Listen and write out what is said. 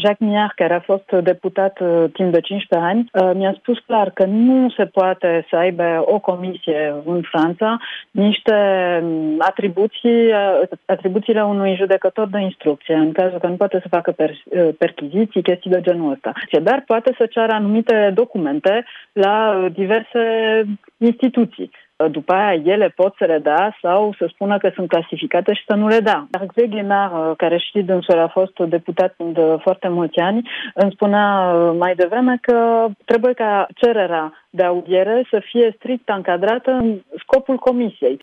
Jacques Miard, care a fost deputat timp de 15 ani, mi-a spus clar că nu se poate să aibă o comisie în Franța niște atribuțiile unui judecător de instrucție, în cazul că nu poate să facă perchiziții, chestii de genul ăsta. Dar poate să ceară anumite documente la diverse instituții. După aia ele pot să le dea sau să spună că sunt clasificate și să nu le dea. Hervé Guémard, care știi dânsul a fost deputat de foarte mulți ani, îmi spunea mai devreme că trebuie ca cererea de audiere să fie strict încadrată în scopul comisiei.